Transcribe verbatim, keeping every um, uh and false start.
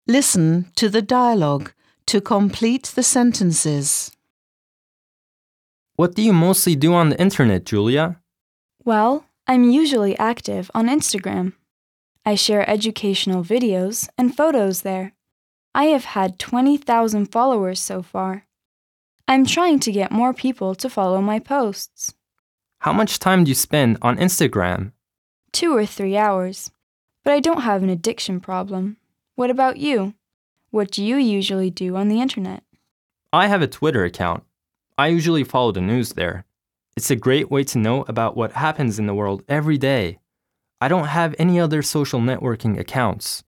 Listen to the dialogue to complete the sentences. What do you mostly do on the internet, Julia? Well, I'm usually active on Instagram. I share educational videos and photos there. I have had twenty thousand followers so far. I'm trying to get more people to follow my posts. How much time do you spend on Instagram? Two or three hours. But I don't have an addiction problem. What about you? What do you usually do on the internet? I have a Twitter account. I usually follow the news there. It's a great way to know about what happens in the world every day. I don't have any other social networking accounts.